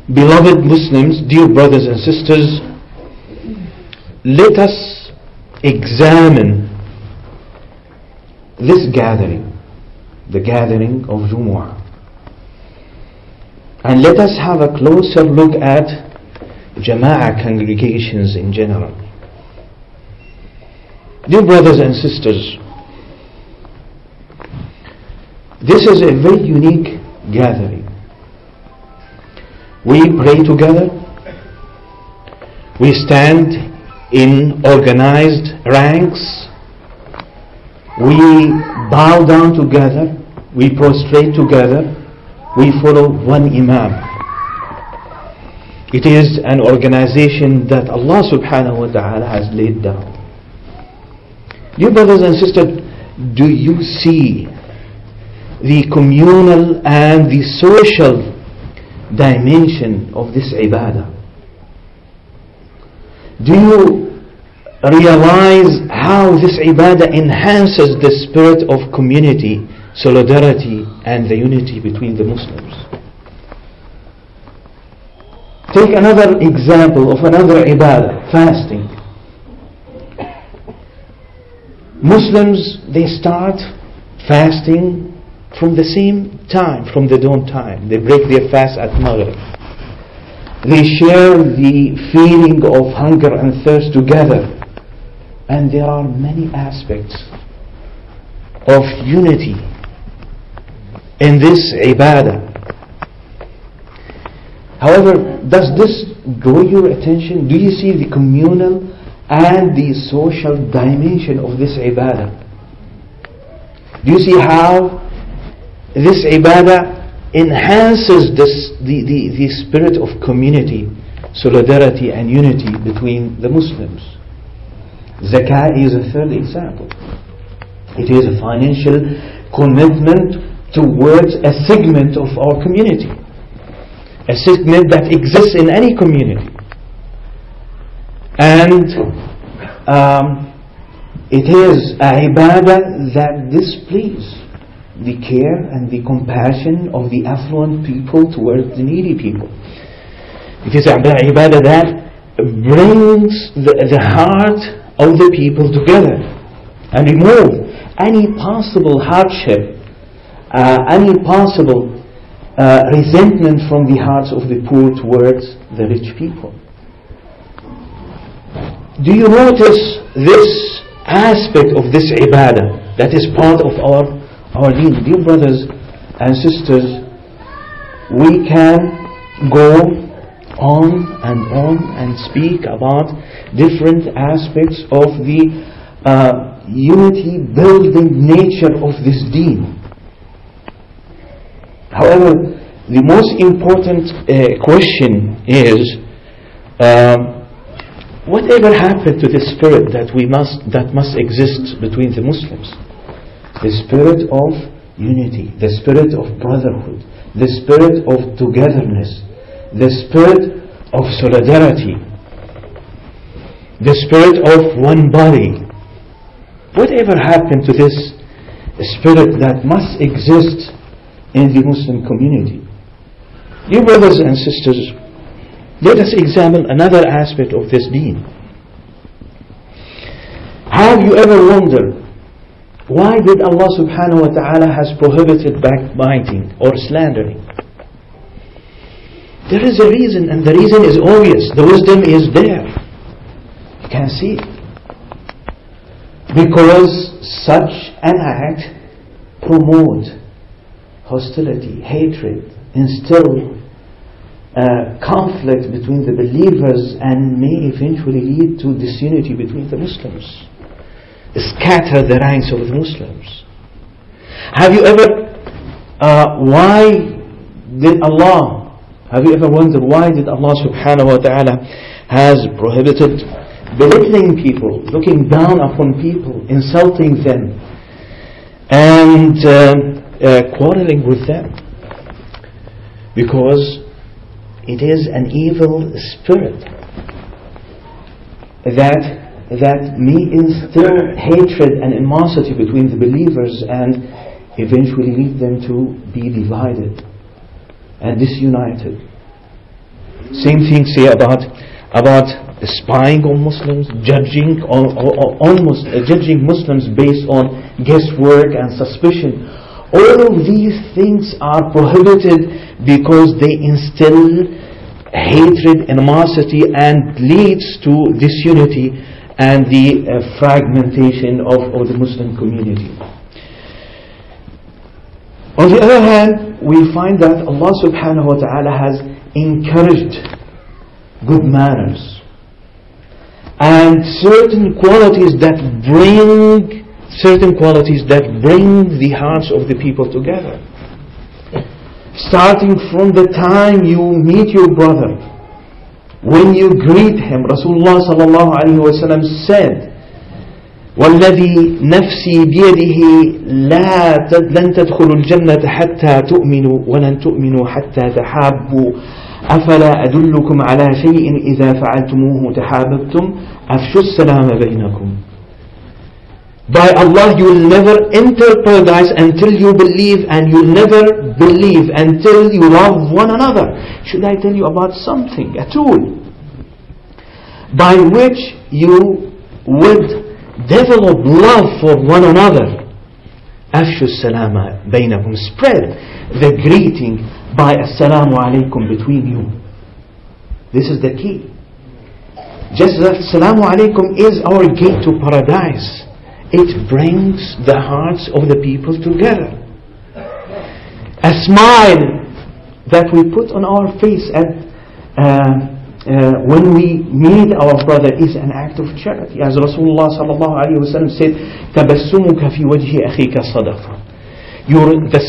Beloved Muslims, dear brothers and sisters, let us examine this gathering, the gathering of Jumu'ah, and let us have a closer look at Jama'ah congregations in general. Dear brothers and sisters, this is a very unique gathering. We pray together, we stand in organized ranks, we bow down together, we prostrate together, we follow one Imam. It is an organization that Allah subhanahu wa ta'ala has laid down. Dear brothers and sisters, do you see the communal and the social dimension of this ibadah? Do you realize how this ibadah enhances the spirit of community, solidarity, and the unity between the Muslims? Take another example of another ibadah, fasting. Muslims, they start fasting from the same time, from the dawn time. They break their fast at Maghrib. They share the feeling of hunger and thirst together. And there are many aspects of unity in this ibadah. However, does this draw your attention? Do you see the communal and the social dimension of this ibadah? Do you see how this ibadah enhances the spirit of community, solidarity and unity between the Muslims? Zakah is a third example. It is a financial commitment towards a segment of our community, a segment that exists in any community. And it is a ibadah that displays the care and the compassion of the affluent people towards the needy people. It is an ibadah that brings the heart of the people together and remove any possible hardship, any possible resentment from the hearts of the poor towards the rich people. Do you notice this aspect of this ibadah that is part of our deen? Dear brothers and sisters, we can go on and speak about different aspects of the unity building nature of this deen. However, the most important question is whatever happened to the spirit that must exist between the Muslims? The spirit of unity, the spirit of brotherhood, the spirit of togetherness, the spirit of solidarity, the spirit of one body. Whatever happened to this spirit that must exist in the Muslim community? Dear brothers and sisters, let us examine another aspect of this deen. Have you ever wondered why did Allah subhanahu wa ta'ala has prohibited backbiting or slandering? There is a reason, and the reason is obvious. The wisdom is there. You can see it. Because such an act promotes hostility, hatred, instill conflict between the believers, and may eventually lead to disunity between the Muslims, scatter the ranks of the Muslims. Have you ever wondered why did Allah subhanahu wa ta'ala has prohibited belittling people, looking down upon people, insulting them, and quarreling with them? Because it is an evil spirit that may instill hatred and animosity between the believers and eventually lead them to be divided and disunited. Same thing say about spying on Muslims, judging judging Muslims based on guesswork and suspicion. All of these things are prohibited because they instill hatred, animosity, and leads to disunity and the fragmentation of the Muslim community. On the other hand, we find that Allah subhanahu wa ta'ala has encouraged good manners and certain qualities that bring the hearts of the people together. Starting from the time you meet your brother, when you greet him, Rasulullah sallallahu alayhi wa sallam said, وَالَّذِي نَفْسِي بِيَدِهِ لَن تَدْخُلُوا الْجَنَّةَ حَتَّى تُؤْمِنُوا وَلَن تُؤْمِنُوا حَتَّى تَحَابُّوا أَفَلَا أَدُلُّكُمْ عَلَى شَيْءٍ إِذَا فَعَلْتُمُوهُ تَحَابَبْتُمْ أَفْشُوا السَّلَامَ بَيْنَكُمْ. By Allah, you will never enter paradise until you believe, and you'll never believe until you love one another. Should I tell you about something, a tool, by which you would develop love for one another? أفشوا السلام بينكم. Spread the greeting by assalamu alaikum between you. This is the key. Just that assalamu alaikum is our gate to paradise. It brings the hearts of the people together. A smile that we put on our face when we meet our brother is an act of charity. As Rasulullah sallallahu alaihi wasallam said, تَبَسُّمُكَ فِي وَجْهِ أَخِيكَ صَدَقَةٌ. The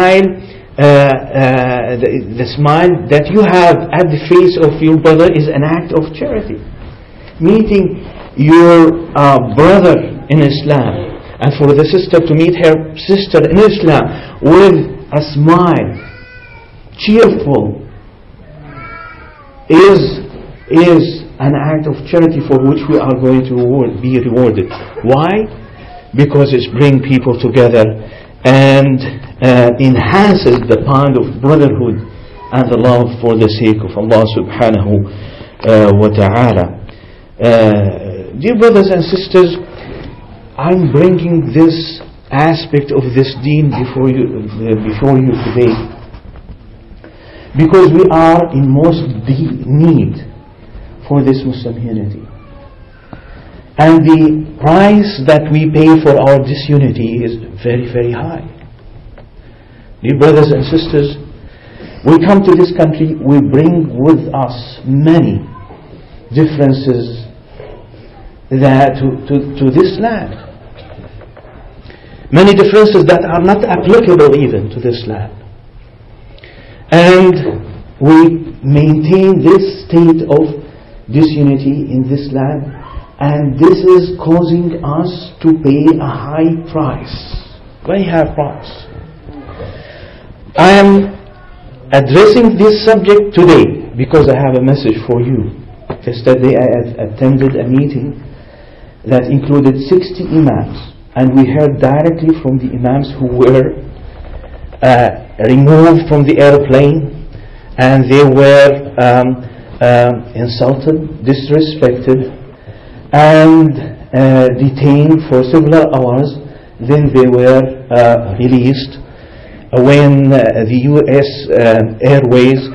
smile that you have at the face of your brother is an act of charity. Meeting your brother in Islam, and for the sister to meet her sister in Islam with a smile, cheerful, is an act of charity for which we are going to be rewarded. Why? Because it brings people together and enhances the bond of brotherhood and the love for the sake of Allah subhanahu wa ta'ala. Dear brothers and sisters, I'm bringing this aspect of this deen before you today because we are in most deep need for this Muslim unity. And the price that we pay for our disunity is very, very high. Dear brothers and sisters, we come to this country, we bring with us many differences to this land. Many differences that are not applicable even to this land. And we maintain this state of disunity in this land, and this is causing us to pay a high price, very high price. I am addressing this subject today because I have a message for you. Yesterday I attended a meeting that included 60 imams, and we heard directly from the imams who were removed from the airplane, and they were insulted, disrespected, and detained for several hours. Then they were released when the U.S. Airways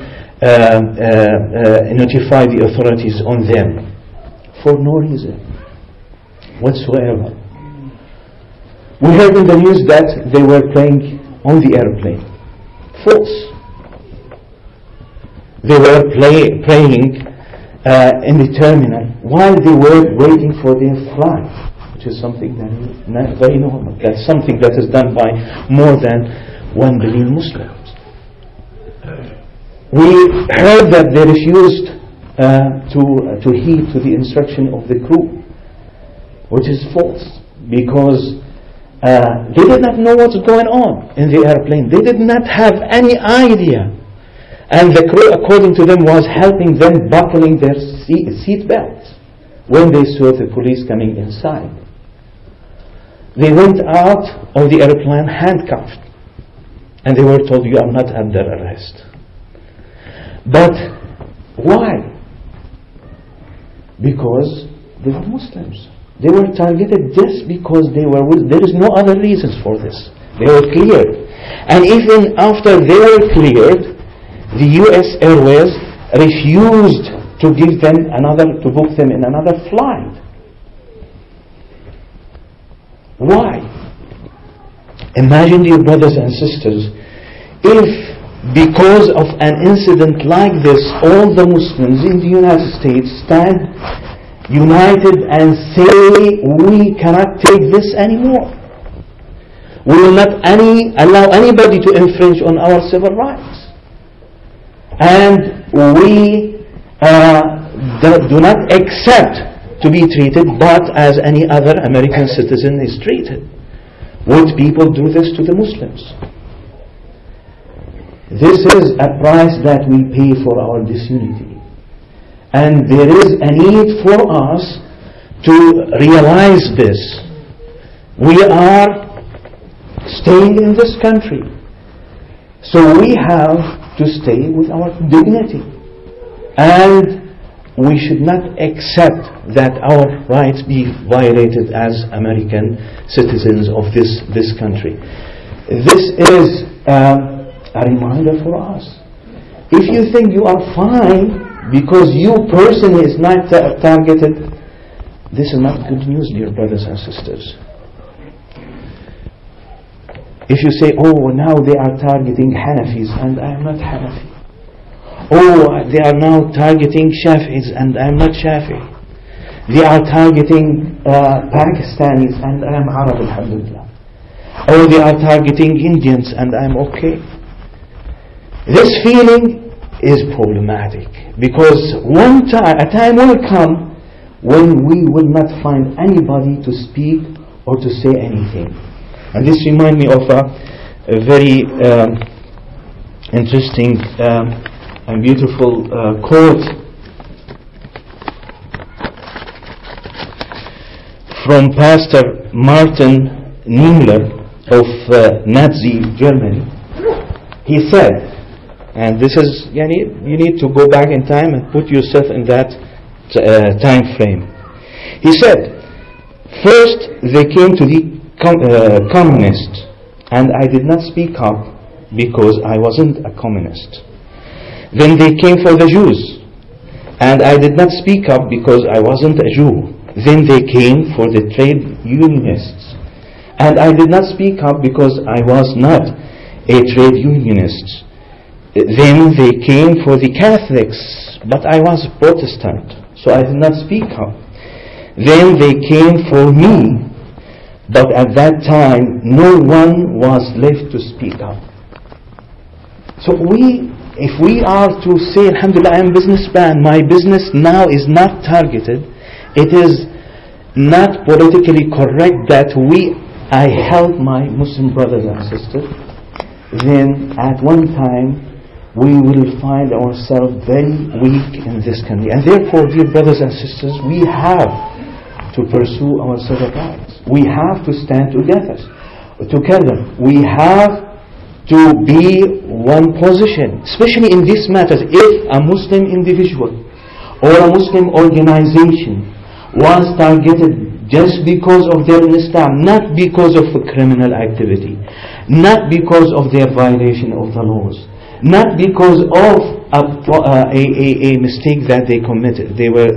notified the authorities on them for no reason whatsoever. We heard in the news that they were praying on the airplane. False. They were praying in the terminal while they were waiting for their flight, which is something that is not very normal. That's something that is done by more than 1 billion Muslims. We heard that they refused to heed to the instruction of the crew, which is false, because they did not know what's going on in the airplane. They did not have any idea. And the crew, according to them, was helping them buckling their seat belts when they saw the police coming inside. They went out of the airplane handcuffed, and they were told, "You are not under arrest." But Why? Because they were Muslims. They were targeted just because they were. There is no other reasons for this. They were cleared, and even after they were cleared, the U.S. Airways refused to give them to book them in another flight. Why? Imagine, dear brothers and sisters, if because of an incident like this, all the Muslims in the United States stand united and say, we cannot take this anymore. We will not allow anybody to infringe on our civil rights. And we do not accept to be treated but as any other American citizen is treated. Would people do this to the Muslims? This is a price that we pay for our disunity. And there is a need for us to realize this. We are staying in this country, so we have to stay with our dignity, and we should not accept that our rights be violated as American citizens of this country. This is a reminder for us. If you think you are fine because you personally is not targeted, this is not good news, dear brothers and sisters. If you say, oh, now they are targeting Hanafis and I am not Hanafi. Oh, they are now targeting Shafi'is and I am not Shafi'i. They are targeting Pakistanis and I am Arab, alhamdulillah. Or they are targeting Indians and I am okay. This feeling is problematic, because a time will come when we will not find anybody to speak or to say anything. And this reminds me of a very interesting and beautiful quote from Pastor Martin Niemöller of Nazi Germany. He said, and this is, you need to go back in time and put yourself in that time frame. He said, first they came to the communists, and I did not speak up because I wasn't a communist. Then they came for the Jews, and I did not speak up because I wasn't a Jew. Then they came for the trade unionists, and I did not speak up because I was not a trade unionist. Then they came for the Catholics, but I was Protestant, so I did not speak up. Then they came for me, but at that time no one was left to speak up. So if we are to say, alhamdulillah, I am a businessman, my business now is not targeted, it is not politically correct that I help my Muslim brothers and sisters, then at one time we will find ourselves very weak in this country. And therefore, dear brothers and sisters, we have to pursue our civil rights. We have to stand together. We have to be one position, especially in these matters. If a Muslim individual or a Muslim organization was targeted just because of their Islam, not because of a criminal activity, not because of their violation of the laws, not because of a mistake that they committed.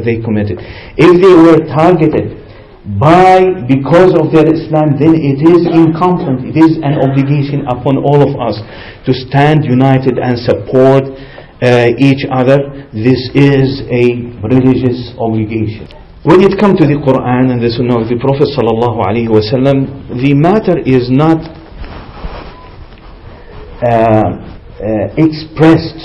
If they were targeted because of their Islam, then it is incumbent, it is an obligation upon all of us to stand united and support each other. This is a religious obligation. When it comes to the Quran and the Sunnah of the Prophet sallallahu alaihi wasallam, the matter is not expressed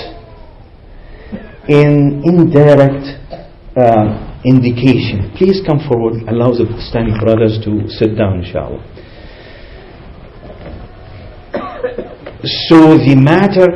in indirect indication. Please come forward. Allow the standing brothers to sit down, inshallah. So the matter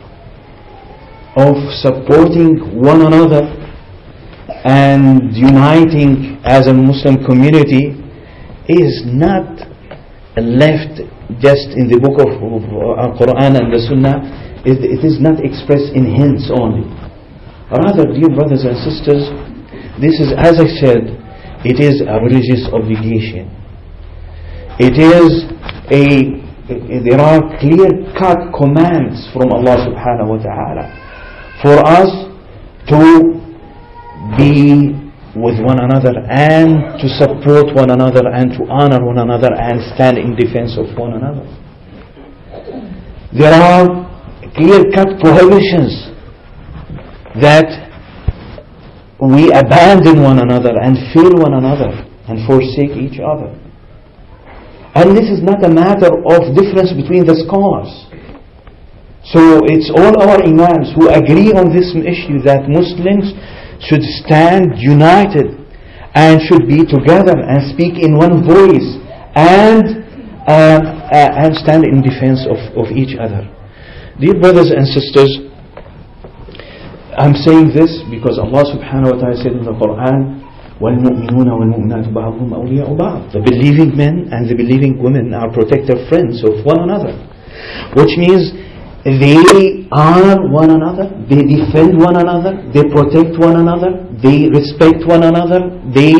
of supporting one another and uniting as a Muslim community is not left just in the book of Quran and the Sunnah. It is not expressed in hints only. Rather, dear brothers and sisters, this is, as I said, it is a religious obligation. It is there are clear-cut commands from Allah subhanahu wa ta'ala for us to be with one another and to support one another and to honor one another and stand in defense of one another. There are clear-cut prohibitions that we abandon one another and fail one another and forsake each other. And this is not a matter of difference between the scholars. So it's all our imams who agree on this issue that Muslims should stand united and should be together and speak in one voice and stand in defense of each other. Dear brothers and sisters, I'm saying this because Allah subhanahu wa ta'ala said in the Quran, وَالْمُؤْمِنُونَ وَالْمُؤْمِنَاتُ بَعْضُهُمْ أَوْلِيَاءُ بَعْضٍ. The believing men and the believing women are protective friends of one another, which means they honor one another, they defend one another, they protect one another, they respect one another, they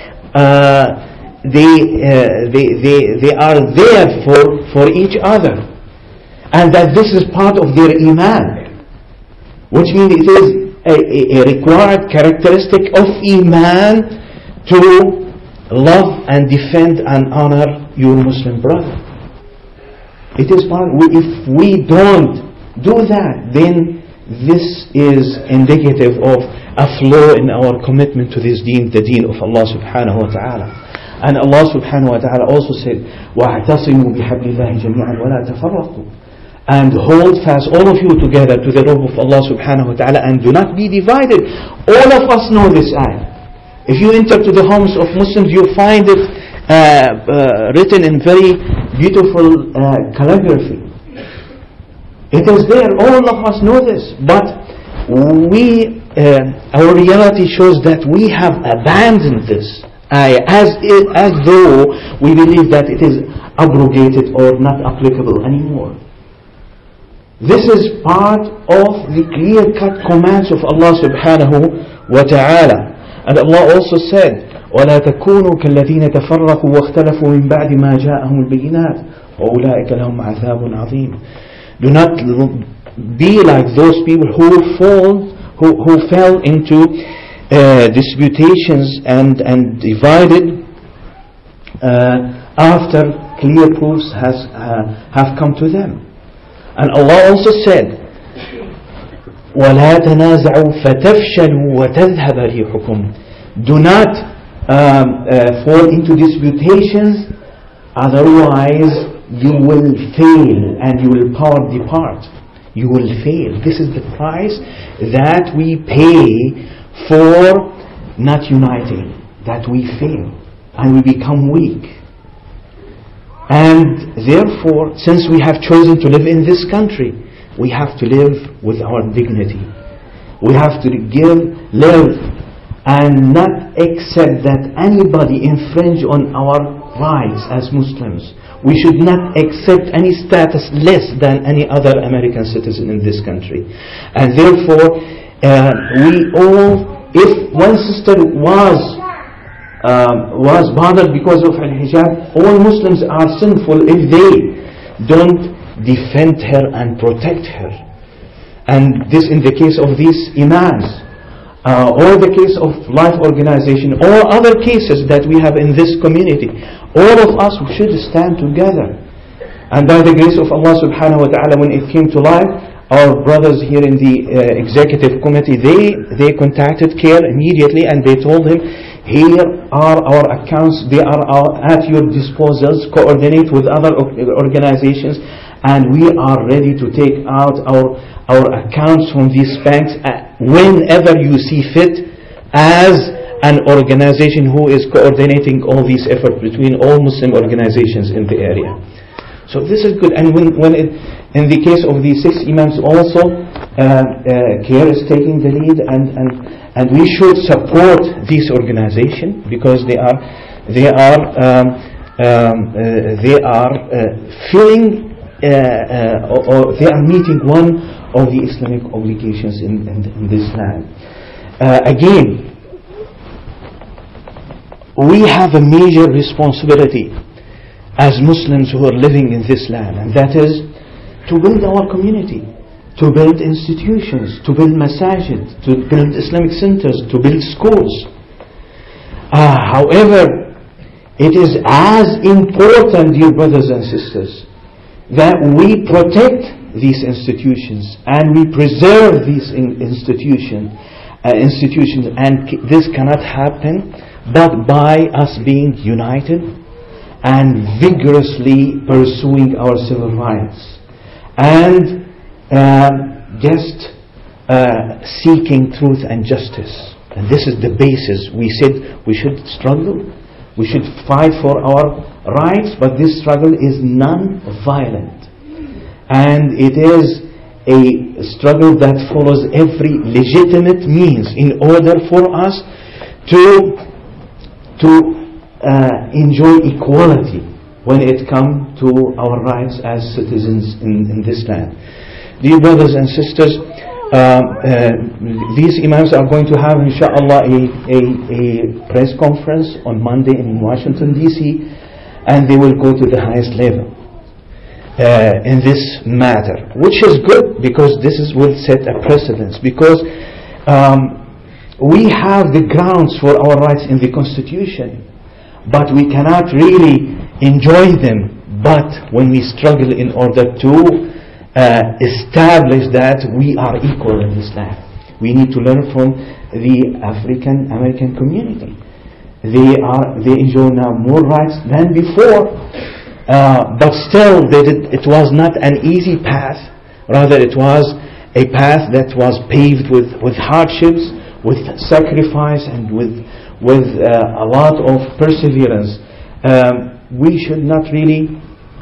are there for each other, and that this is part of their iman, which means it is a required characteristic of iman to love and defend and honor your Muslim brother. It is part. If we don't do that, then this is indicative of a flaw in our commitment to this deen, the deen of Allah subhanahu wa ta'ala. And Allah subhanahu wa ta'ala also said, وَاعْتَصِمُوا بِحَبْلِ اللَّهِ جَمِيعًا وَلَا تَفَرَّقُوا. And hold fast all of you together to the rope of Allah subhanahu wa ta'ala and do not be divided. All of us know this ayah. If you enter to the homes of Muslims, you find it written in very beautiful calligraphy. It is there. All of us know this. But our reality shows that we have abandoned this ayah as though we believe that it is abrogated or not applicable anymore. This is part of the clear-cut commands of Allah subhanahu wa ta'ala. And Allah also said, وَلَا تَكُونُوا كَالَّذِينَ تَفَرَّقُوا وَاخْتَلَفُوا مِنْ بَعْدِ مَا جَاءَهُمُ الْبَيِّنَاتُ وَأُولَٰئِكَ لَهُمْ عَذَابٌ عَظِيمٌ. Do not be like those people who fell into disputations and divided after clear proofs have come to them. And Allah also said, وَلَا تَنَازَعُوا فَتَفْشَلُوا وَتَذْهَبَ رِيحُكُمْ. Do not fall into disputations, otherwise you will fail and you will power depart. You will fail. This is the price that we pay for not uniting, that we fail and we become weak. And therefore, since we have chosen to live in this country, we have to live with our dignity. We have to live and not accept that anybody infringe on our rights as Muslims. We should not accept any status less than any other American citizen in this country. And therefore, we all, if one sister was bothered because of al-hijab, all Muslims are sinful if they don't defend her and protect her. And this in the case of these imams, or the case of life organization, or other cases that we have in this community. All of us should stand together. And by the grace of Allah subhanahu wa ta'ala, when it came to life, our brothers here in the executive committee, they contacted CARE immediately and they told him, here are our accounts, they are at your disposals, coordinate with other organizations, and we are ready to take out our accounts from these banks whenever you see fit, as an organization who is coordinating all these efforts between all Muslim organizations in the area. So this is good. And when in the case of the 6 imams also, CARE is taking the lead, and we should support this organization because they are filling or they are meeting one of the Islamic obligations in this land. again, we have a major responsibility as Muslims who are living in this land, and that is to build our community, to build institutions, to build masajid, to build Islamic centers, to build schools. However, it is as important, dear brothers and sisters, that we protect these institutions and we preserve these institutions, and this cannot happen but by us being united and vigorously pursuing our civil rights and just seeking truth and justice. And this is the basis. We said we should struggle, we should fight for our rights, but this struggle is non-violent, and it is a struggle that follows every legitimate means in order for us to enjoy equality when it comes to our rights as citizens in this land. Dear brothers and sisters, these imams are going to have, inshallah, a press conference on Monday in Washington DC, and they will go to the highest level in this matter, which is good, because this will set a precedence, because we have the grounds for our rights in the Constitution, but we cannot really enjoy them but when we struggle in order to establish that we are equal in this land. We need to learn from the African American community. They enjoy now more rights than before, but still it was not an easy path. Rather, it was a path that was paved with hardships, with sacrifice, and with a lot of perseverance. We should not really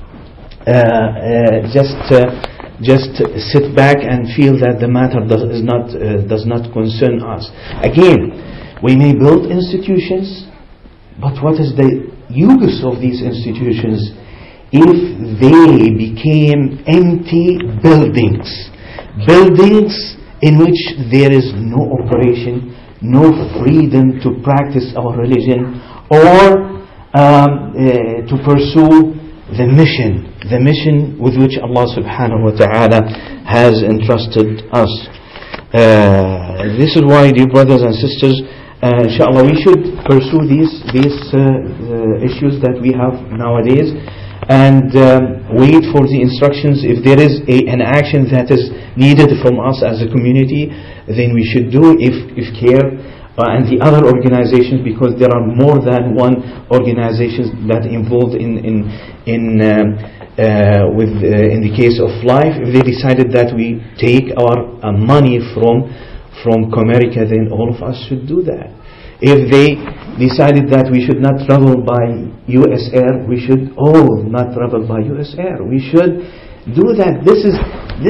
just sit back and feel that the matter does not concern us. Again, we may build institutions, but what is the use of these institutions if they became empty buildings in which there is no operation, no freedom to practice our religion, or to pursue the mission with which Allah subhanahu wa ta'ala has entrusted us. This is why, dear brothers and sisters, inshallah, we should pursue these issues that we have nowadays, and wait for the instructions. If there is an action that is needed from us as a community, then we should do. If CARE and the other organizations, because there are more than one organizations that involved in the case of life, if they decided that we take our money from Comerica, then all of us should do that. If they decided that we should not travel by US Air, we should all not travel by US Air. We should do that. This is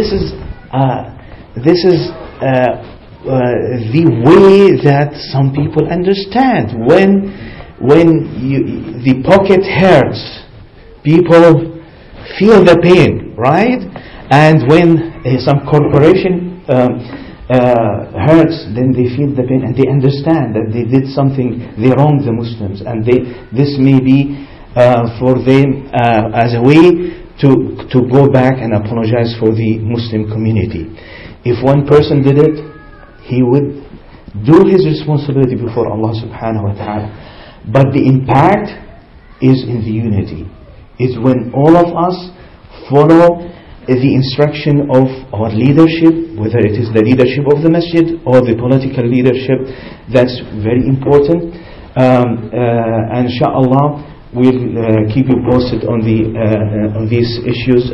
the way that some people understand. When the pocket hurts, people feel the pain, right? And when some corporation hurts, then they feel the pain, and they understand that they did something, they wronged the Muslims, and this may be for them as a way to go back and apologize for the Muslim community. If one person did it, he would do his responsibility before Allah subhanahu wa ta'ala. But the impact is in the unity. It's when all of us follow the instruction of our leadership, whether it is the leadership of the masjid or the political leadership. That's very important. And inshallah, we'll keep you posted on these issues